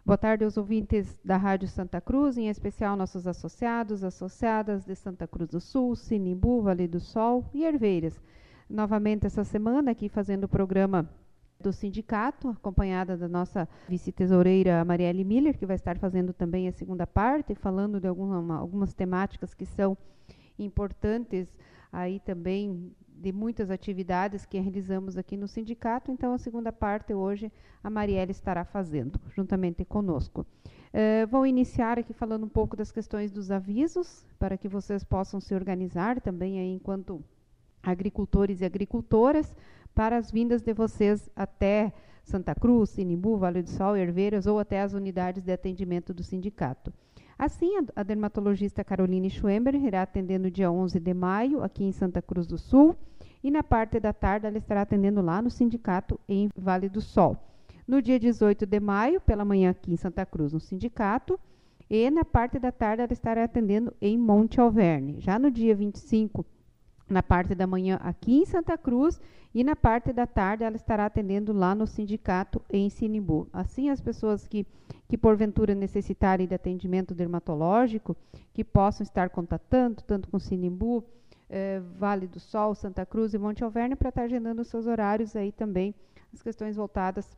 Boa tarde aos ouvintes da Rádio Santa Cruz, em especial nossos associados, associadas de Santa Cruz do Sul, Sinimbu, Vale do Sol e Herveiras. Novamente essa semana aqui fazendo o programa do sindicato, acompanhada da nossa vice-tesoureira Marielle Miller, que vai estar fazendo também a segunda parte, falando de algumas temáticas que são importantes aí também de muitas atividades que realizamos aqui no sindicato. Então, a segunda parte hoje a Marielle estará fazendo, juntamente conosco. Vou iniciar aqui falando um pouco das questões dos avisos, para que vocês possam se organizar também aí enquanto agricultores e agricultoras, para as vindas de vocês até Santa Cruz, Sinimbu, Vale do Sol, Herveiras ou até as unidades de atendimento do sindicato. Assim, a dermatologista Caroline Schwember irá atender no dia 11 de maio, aqui em Santa Cruz do Sul, e na parte da tarde ela estará atendendo lá no sindicato em Vale do Sol. No dia 18 de maio, pela manhã aqui em Santa Cruz, no sindicato, e na parte da tarde ela estará atendendo em Monte Alverne. Já no dia 25, na parte da manhã aqui em Santa Cruz, e na parte da tarde ela estará atendendo lá no sindicato em Sinimbu. Assim, as pessoas que porventura necessitarem de atendimento dermatológico, que possam estar contatando, tanto com Sinimbu, Vale do Sol, Santa Cruz e Monte Alverne, para estar agendando os seus horários aí também, as questões voltadas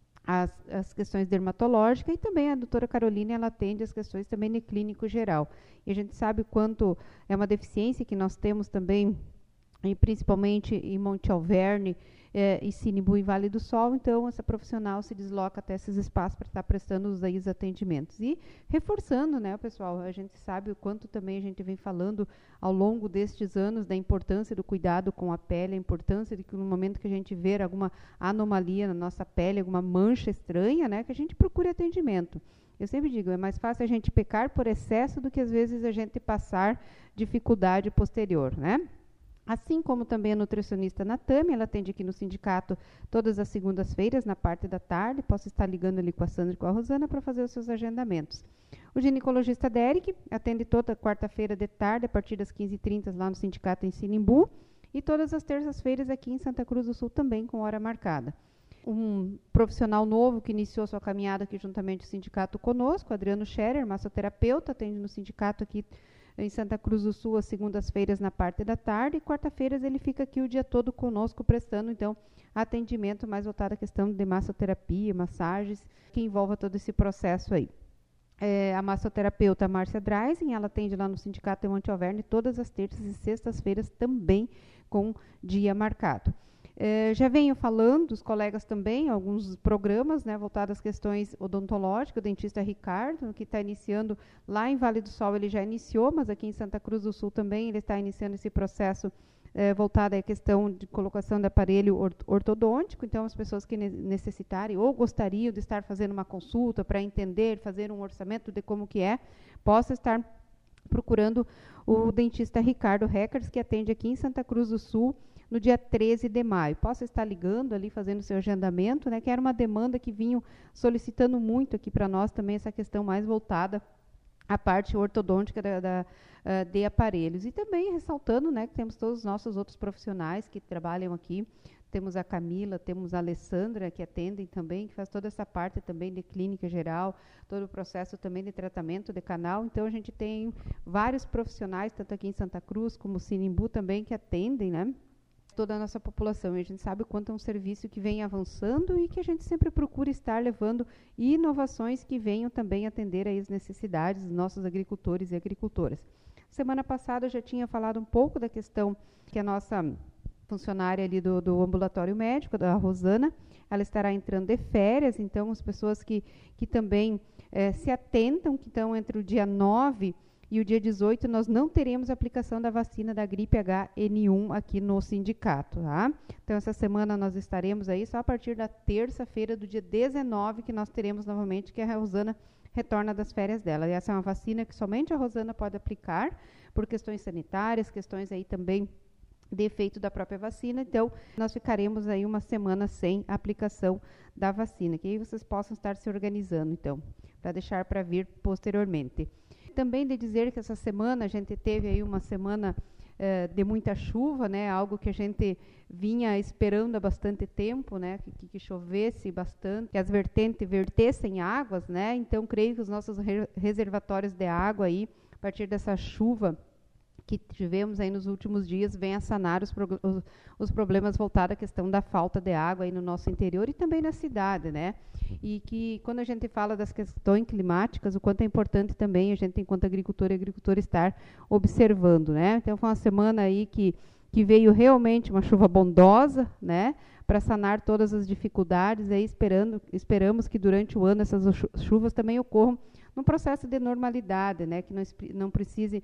às questões dermatológicas, e também a doutora Caroline, ela atende as questões também de clínico geral. E a gente sabe o quanto é uma deficiência que nós temos também, e principalmente em Monte Alverne, e Sinimbu e Vale do Sol. Então, essa profissional se desloca até esses espaços para estar prestando os atendimentos. E reforçando, né, pessoal, a gente sabe o quanto também a gente vem falando ao longo destes anos da importância do cuidado com a pele, a importância de que no momento que a gente ver alguma anomalia na nossa pele, alguma mancha estranha, né, que a gente procure atendimento. Eu sempre digo, é mais fácil a gente pecar por excesso do que às vezes a gente passar dificuldade posterior, né? Assim como também a nutricionista Natami, ela atende aqui no sindicato todas as segundas-feiras, na parte da tarde. Posso estar ligando ali com a Sandra e com a Rosana para fazer os seus agendamentos. O ginecologista Derek atende toda quarta-feira de tarde, a partir das 15h30, lá no sindicato em Sinimbu. E todas as terças-feiras aqui em Santa Cruz do Sul, também com hora marcada. Um profissional novo que iniciou sua caminhada aqui juntamente com o sindicato conosco, Adriano Scherer, massoterapeuta, atende no sindicato aqui em Santa Cruz do Sul, às segundas-feiras na parte da tarde, e quarta-feiras ele fica aqui o dia todo conosco, prestando, então, atendimento mais voltado à questão de massoterapia, massagens, que envolva todo esse processo aí. A massoterapeuta Márcia Dreisen, ela atende lá no sindicato de Monte Alverne todas as terças e sextas-feiras, também com dia marcado. Já venho falando, os colegas também, alguns programas, né, voltados às questões odontológicas, o dentista Ricardo, que está iniciando lá em Vale do Sol, ele já iniciou, mas aqui em Santa Cruz do Sul também ele está iniciando esse processo voltado à questão de colocação de aparelho ortodôntico. Então, as pessoas que necessitarem ou gostariam de estar fazendo uma consulta para entender, fazer um orçamento de como que possa estar procurando o dentista Ricardo Reckers, que atende aqui em Santa Cruz do Sul, no dia 13 de maio. Posso estar ligando ali, fazendo seu agendamento, né, que era uma demanda que vinham solicitando muito aqui para nós também, essa questão mais voltada à parte ortodôntica de aparelhos. E também ressaltando, né, que temos todos os nossos outros profissionais que trabalham aqui. Temos a Camila, temos a Alessandra, que atendem também, que faz toda essa parte também de clínica geral, todo o processo também de tratamento de canal. Então, a gente tem vários profissionais, tanto aqui em Santa Cruz como Sinimbu também, que atendem, né, toda a nossa população. E a gente sabe o quanto é um serviço que vem avançando e que a gente sempre procura estar levando inovações que venham também atender aí as necessidades dos nossos agricultores e agricultoras. Semana passada eu já tinha falado um pouco da questão que a nossa funcionária ali do ambulatório médico, da Rosana, ela estará entrando de férias. Então, as pessoas que também se atentam, que estão entre o dia 9 e o dia 18, nós não teremos aplicação da vacina da gripe HN1 aqui no sindicato, tá? Então, essa semana nós estaremos aí só a partir da terça-feira do dia 19, que nós teremos novamente, que a Rosana retorna das férias dela. E essa é uma vacina que somente a Rosana pode aplicar, por questões sanitárias, questões aí também de efeito da própria vacina. Então, nós ficaremos aí uma semana sem a aplicação da vacina, que aí vocês possam estar se organizando, então, para deixar para vir posteriormente. Também de dizer que essa semana a gente teve aí uma semana de muita chuva, né? Algo que a gente vinha esperando há bastante tempo, né? Que chovesse bastante, que as vertentes vertessem águas, né? Então, creio que os nossos reservatórios de água aí, a partir dessa chuva que tivemos aí nos últimos dias, vem a sanar os problemas voltados à questão da falta de água aí no nosso interior e também na cidade, né? E que quando a gente fala das questões climáticas, o quanto é importante também a gente, enquanto agricultor e agricultora, estar observando, né? Então, foi uma semana aí que veio realmente uma chuva bondosa, né? Para sanar todas as dificuldades, aí esperamos que durante o ano essas chuvas também ocorram num processo de normalidade, né? Que não precise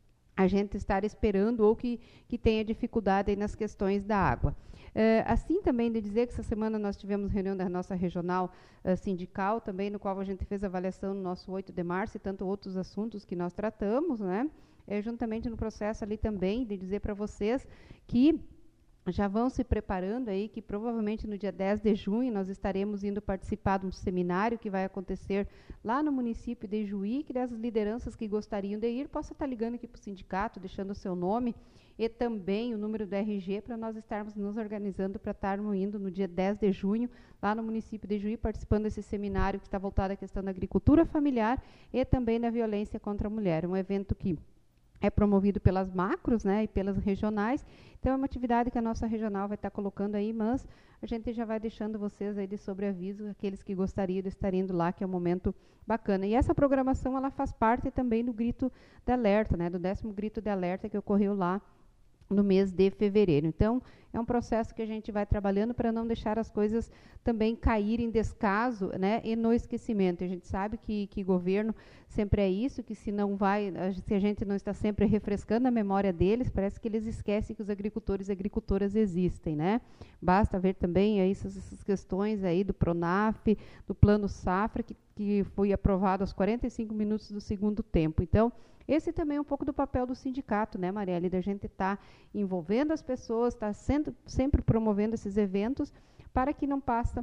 a gente estar esperando ou que tenha dificuldade aí nas questões da água. Assim também de dizer que essa semana nós tivemos reunião da nossa regional sindical também, no qual a gente fez avaliação no nosso 8 de março e tanto outros assuntos que nós tratamos, né? Juntamente no processo ali também de dizer para vocês que já vão se preparando aí, que provavelmente no dia 10 de junho nós estaremos indo participar de um seminário que vai acontecer lá no município de Juí, que as lideranças que gostariam de ir possam estar ligando aqui para o sindicato, deixando o seu nome e também o número do RG para nós estarmos nos organizando para estarmos indo no dia 10 de junho lá no município de Juí, participando desse seminário que está voltado à questão da agricultura familiar e também da violência contra a mulher. Um evento que é promovido pelas macros, né, e pelas regionais. Então, é uma atividade que a nossa regional vai estar colocando aí, mas a gente já vai deixando vocês aí de sobreaviso, aqueles que gostariam de estar indo lá, que é um momento bacana. E essa programação, ela faz parte também do grito de alerta, né, do 10º grito de alerta que ocorreu lá no mês de fevereiro. Então, é um processo que a gente vai trabalhando para não deixar as coisas também caírem em descaso, né, e no esquecimento. A gente sabe que governo sempre é isso, que se a gente não está sempre refrescando a memória deles, parece que eles esquecem que os agricultores e agricultoras existem, né? Basta ver também aí essas questões aí do PRONAF, do Plano Safra, que foi aprovado aos 45 minutos do segundo tempo. Então, esse também é um pouco do papel do sindicato, né, Marielle, da gente estar envolvendo as pessoas, estar sempre promovendo esses eventos para que não passe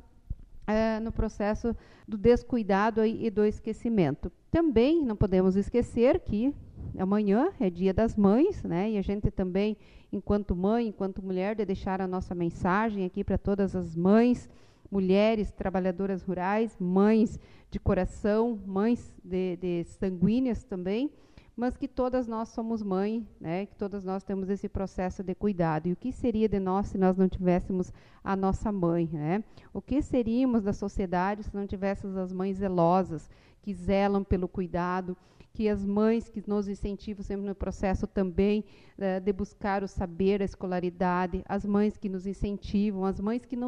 no processo do descuidado e do esquecimento. Também não podemos esquecer que amanhã é Dia das Mães, né, e a gente também, enquanto mãe, enquanto mulher, de deixar a nossa mensagem aqui para todas as mães, mulheres trabalhadoras rurais, mães de coração, mães de sanguíneas também, mas que todas nós somos mãe, né, que todas nós temos esse processo de cuidado. E o que seria de nós se nós não tivéssemos a nossa mãe, né? O que seríamos da sociedade se não tivéssemos as mães zelosas, que zelam pelo cuidado, que as mães que nos incentivam sempre no processo também de buscar o saber, a escolaridade, as mães que nos incentivam, as mães que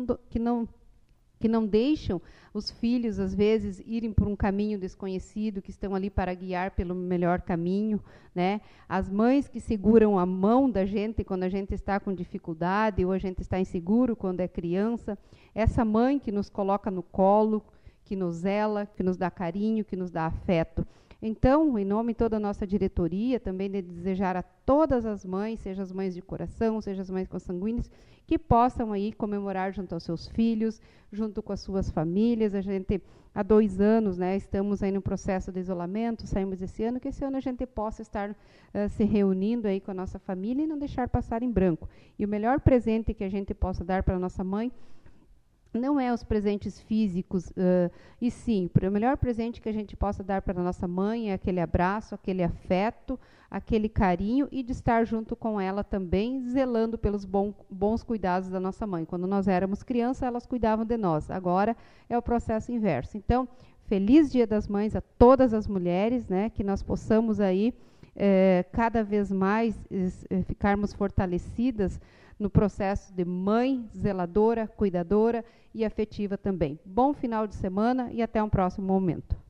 não deixam os filhos, às vezes, irem por um caminho desconhecido, que estão ali para guiar pelo melhor caminho, né? As mães que seguram a mão da gente quando a gente está com dificuldade ou a gente está inseguro quando é criança. Essa mãe que nos coloca no colo, que nos zela, que nos dá carinho, que nos dá afeto. Então, em nome de toda a nossa diretoria, também de desejar a todas as mães, seja as mães de coração, seja as mães consanguíneas, que possam aí comemorar junto aos seus filhos, junto com as suas famílias. A gente, há 2 anos, né, estamos aí no processo de isolamento, saímos esse ano, que esse ano a gente possa estar se reunindo aí com a nossa família e não deixar passar em branco. E o melhor presente que a gente possa dar para a nossa mãe não é os presentes físicos, e sim, o melhor presente que a gente possa dar para a nossa mãe é aquele abraço, aquele afeto, aquele carinho e de estar junto com ela também, zelando pelos bons cuidados da nossa mãe. Quando nós éramos crianças, elas cuidavam de nós. Agora é o processo inverso. Então, feliz Dia das Mães a todas as mulheres, né, que nós possamos aí cada vez mais ficarmos fortalecidas no processo de mãe, zeladora, cuidadora e afetiva também. Bom final de semana e até um próximo momento.